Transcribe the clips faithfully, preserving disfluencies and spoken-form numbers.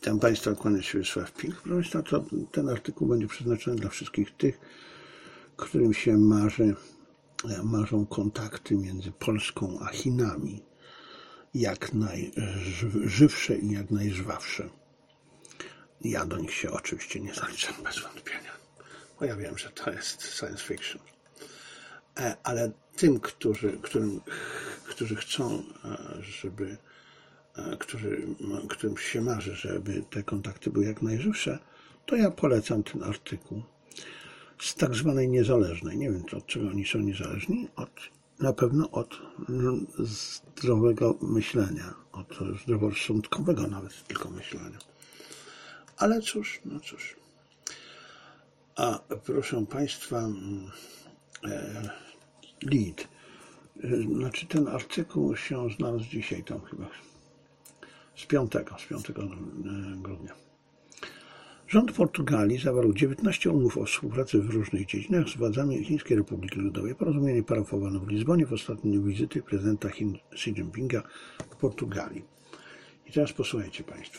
Witam Państwa, kłania się Wiesław Pink. Proszę Państwa, to ten artykuł będzie przeznaczony dla wszystkich tych, którym się marzy, marzą kontakty między Polską a Chinami, jak najżywsze i jak najżwawsze. Ja do nich się oczywiście nie zaliczam, bez wątpienia, bo ja wiem, że to jest science fiction. Ale tym, którzy, którym, którzy chcą, żeby Którzy, którym się marzy, żeby te kontakty były jak najżywsze, to ja polecam ten artykuł z tak zwanej niezależnej. Nie wiem, od czego oni są niezależni. Od, na pewno od zdrowego myślenia, od zdroworozsądkowego nawet tylko myślenia. Ale cóż, no cóż. A proszę Państwa, e, lead. Znaczy ten artykuł się znalazł dzisiaj tam chyba. Z piątego, z piątego grudnia. Rząd Portugalii zawarł dziewiętnaście umów o współpracy w różnych dziedzinach z władzami Chińskiej Republiki Ludowej. Porozumienie parafowano w Lizbonie w ostatnim dniu wizyty prezydenta Chin Xi Jinpinga w Portugalii. I teraz posłuchajcie Państwo.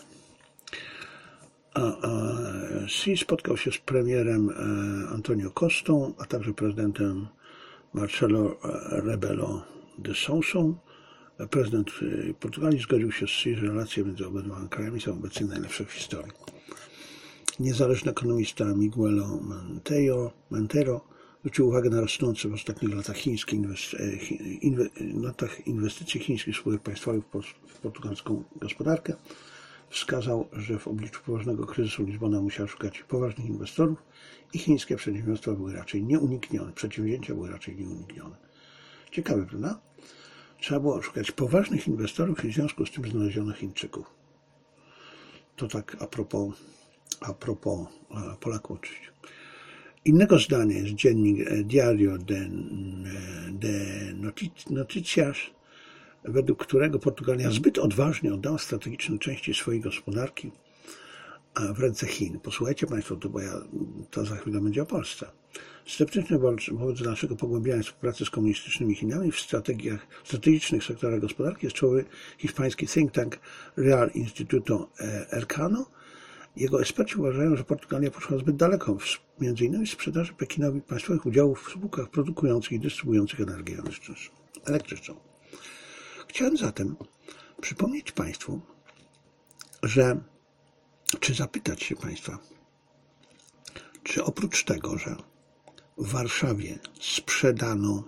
Xi spotkał się z premierem Antonio Costą, a także prezydentem Marcelo Rebelo de Sousa. Prezydent Portugalii zgodził się z Xi, że relacje między obydwoma krajami są obecnie najlepsze w historii. Niezależny ekonomista Miguel Montero zwrócił uwagę na rosnące w ostatnich latach chińskie inwestycje, inwe, latach inwestycji chińskich spółek państwowych w portugalską gospodarkę. Wskazał, że w obliczu poważnego kryzysu Lizbona musiała szukać poważnych inwestorów i chińskie przedsiębiorstwa były raczej nieuniknione. Przedsięwzięcia były raczej nieuniknione. Ciekawe, prawda? Trzeba było szukać poważnych inwestorów i w związku z tym znaleziono Chińczyków. To tak a propos, a propos Polaków oczywiście. Innego zdania jest dziennik Diario de, de Noticias, według którego Portugalia zbyt odważnie oddała strategiczne części swojej gospodarki w ręce Chin. Posłuchajcie Państwo, to bo ja, to za chwilę będzie o Polsce. Sceptyczny wobec naszego pogłębiania współpracy z komunistycznymi Chinami w strategiach, strategicznych sektorach gospodarki jest czołowy hiszpański think tank Real Instituto Elcano. Jego eksperci uważają, że Portugalia poszła zbyt daleko, między innymi w sprzedaży Pekinowi państwowych udziałów w spółkach produkujących i dystrybuujących energię elektryczną. Chciałem zatem przypomnieć Państwu, że czy zapytać się Państwa, czy oprócz tego, że w Warszawie sprzedano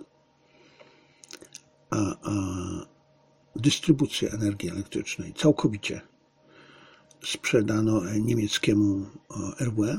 a, a, dystrybucję energii elektrycznej, całkowicie sprzedano niemieckiemu R W E,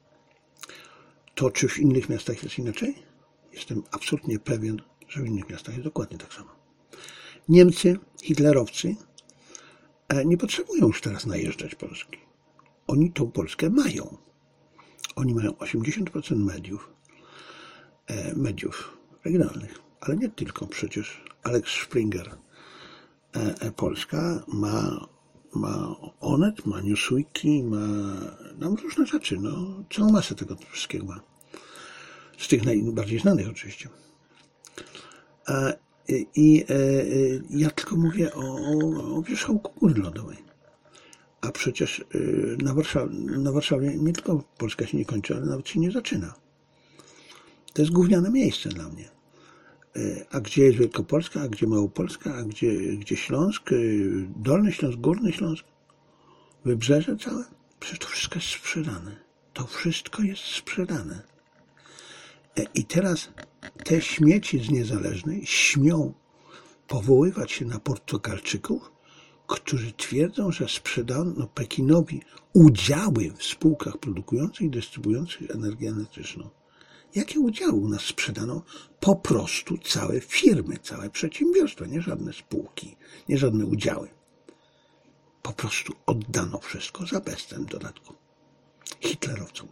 to czy w innych miastach jest inaczej? Jestem absolutnie pewien, że w innych miastach jest dokładnie tak samo. Niemcy, hitlerowcy nie potrzebują już teraz najeżdżać Polski. Oni tą Polskę mają. Oni mają osiemdziesiąt procent mediów, e, mediów regionalnych, ale nie tylko. Przecież Alex Springer e, e, Polska ma, ma Onet, ma Newsweeki, ma no, różne rzeczy. No, całą masę tego wszystkiego ma. Z tych najbardziej znanych oczywiście. E, I e, ja tylko mówię o, o, o wierzchołku góry lodowej. A przecież na Warszawie, na Warszawie nie tylko Polska się nie kończy, ale nawet się nie zaczyna. To jest gówniane miejsce dla mnie. A gdzie jest Wielkopolska, a gdzie Małopolska, a gdzie, gdzie Śląsk, Dolny Śląsk, Górny Śląsk, Wybrzeże całe? Przecież to wszystko jest sprzedane. To wszystko jest sprzedane. I teraz te śmieci z Niezależnej śmią powoływać się na Portugalczyków, którzy twierdzą, że sprzedano Pekinowi udziały w spółkach produkujących i dystrybuujących energię elektryczną. Jakie udziały u nas sprzedano? Po prostu całe firmy, całe przedsiębiorstwa, nie żadne spółki, nie żadne udziały. Po prostu oddano wszystko za bezcen w dodatku hitlerowcom.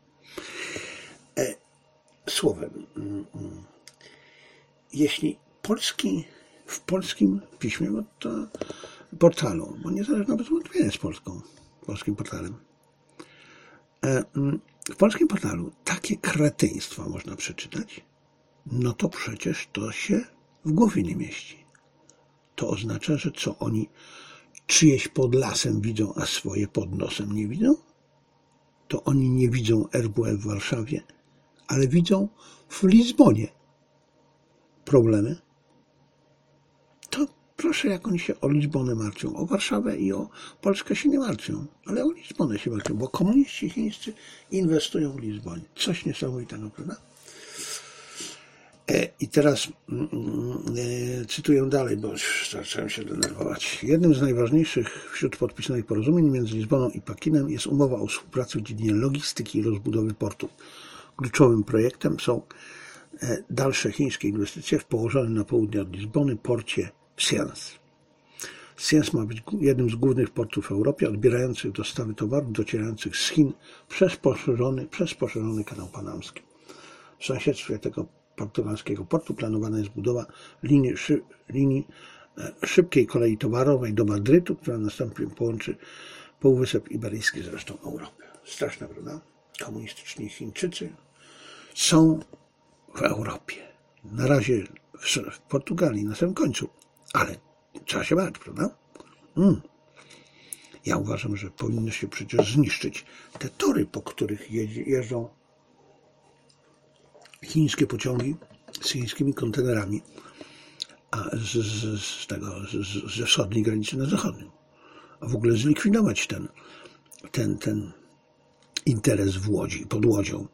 E, słowem, jeśli polski, w polskim piśmie, bo to portalu, bo Niezależna bez wątpienia jest Polską, polskim portalem. W polskim portalu takie kretyństwa można przeczytać, no to przecież to się w głowie nie mieści. To oznacza, że co oni czyjeś pod lasem widzą, a swoje pod nosem nie widzą? To oni nie widzą R W E w Warszawie, ale widzą w Lizbonie problemy. To proszę, jak oni się o Lizbonę martwią. O Warszawę i o Polskę się nie martwią, ale o Lizbonę się martwią, bo komuniści chińscy inwestują w Lizbonie. Coś niesamowitego, prawda? I teraz e, cytuję dalej, bo już zacząłem się denerwować. Jednym z najważniejszych wśród podpisanych porozumień między Lizboną i Pekinem jest umowa o współpracy w dziedzinie logistyki i rozbudowy portów. Kluczowym projektem są dalsze chińskie inwestycje w położonym na południe od Lizbony porcie Sciences. Sciences ma być jednym z głównych portów w Europie, odbierających dostawy towarów docierających z Chin przez poszerzony, przez poszerzony kanał panamski. W sąsiedztwie tego portugalskiego portu planowana jest budowa linii, szy, linii szybkiej kolei towarowej do Madrytu, która następnie połączy Półwysep Iberyjski z resztą Europy. Straszne, prawda? Komunistyczni Chińczycy są w Europie. Na razie w Portugalii, na samym końcu, ale trzeba się bać, prawda? Mm. Ja uważam, że powinno się przecież zniszczyć te tory, po których jeżdżą chińskie pociągi z chińskimi kontenerami, a z, z, z tego, z, ze wschodniej granicy na zachodnią. A w ogóle zlikwidować ten, ten, ten interes w Łodzi, pod Łodzią.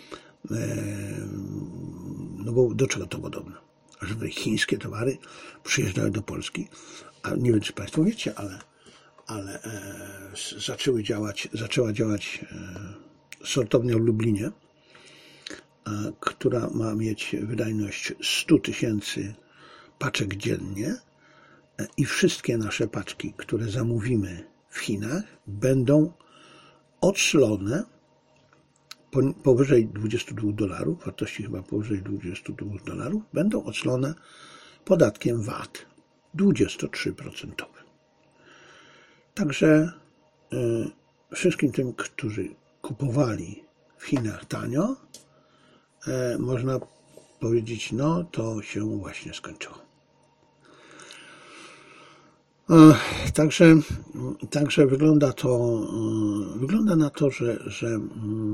No bo do czego to podobne? Żeby chińskie towary przyjeżdżały do Polski, a nie wiem, czy Państwo wiecie, ale, ale e, zaczęły działać, zaczęła działać e, sortownia w Lublinie, e, która ma mieć wydajność sto tysięcy paczek dziennie e, i wszystkie nasze paczki, które zamówimy w Chinach, będą odszlone powyżej dwudziestu dwóch dolarów, wartości chyba powyżej dwudziestu dwóch dolarów, będą odszlone podatkiem V A T dwudziesto trzy procent. Także y, wszystkim tym, którzy kupowali w Chinach tanio, y, można powiedzieć, no to się właśnie skończyło. Y, także, y, także wygląda to, y, wygląda na to, że, że y,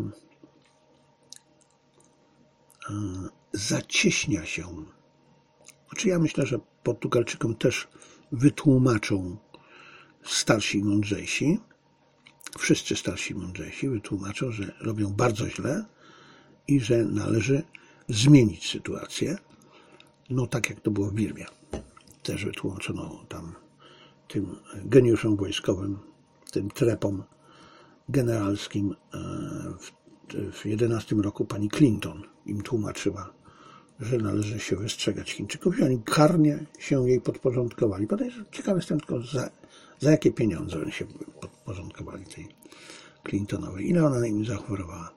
zacieśnia się. Znaczy ja myślę, że Portugalczykom też wytłumaczą starsi i mądrzejsi, wszyscy starsi i mądrzejsi wytłumaczą, że robią bardzo źle i że należy zmienić sytuację. No tak jak to było w Birmie. Też wytłumaczono tam tym geniuszom wojskowym, tym trepom generalskim w w jedenastym roku pani Clinton im tłumaczyła, że należy się wystrzegać Chińczyków i oni karnie się jej podporządkowali. Podejrzewam, ciekawy jestem tylko za, za jakie pieniądze oni się podporządkowali tej Clintonowej. Ile ona im zachorowała.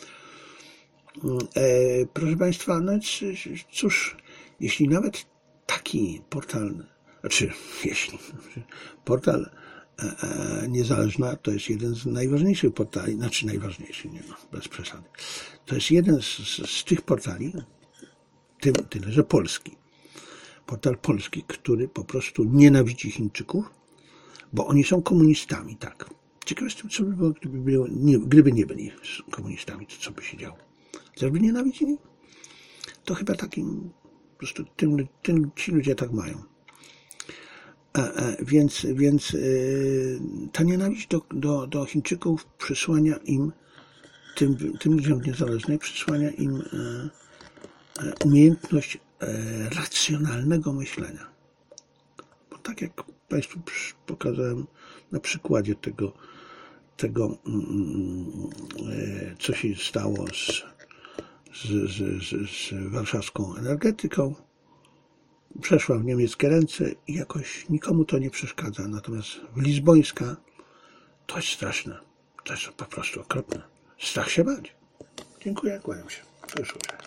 E, proszę Państwa, no cóż, jeśli nawet taki portal, znaczy jeśli portal Niezależna to jest jeden z najważniejszych portali, znaczy najważniejszy, nie no, bez przesady. To jest jeden z, z, z tych portali, tym, tyle, że polski. Portal polski, który po prostu nienawidzi Chińczyków, bo oni są komunistami, tak. Ciekawe jestem, co by było, gdyby, było, nie, gdyby nie byli komunistami, to co by się działo. Też by nienawidzili? To chyba takim, po prostu tym, tym, ci ludzie tak mają. A, a, więc więc yy, ta nienawiść do, do, do Chińczyków przysłania im, tym, tym ludziom niezależnej, przysłania im yy, yy, umiejętność yy, racjonalnego myślenia. Bo tak jak Państwu pokazałem na przykładzie tego, tego yy, co się stało z, z, z, z, z warszawską energetyką, przeszła w niemieckie ręce i jakoś nikomu to nie przeszkadza. Natomiast w lizbońska to jest straszne. To jest po prostu okropne. Strach się bać. Dziękuję, kłaniam się. Do usłyszenia.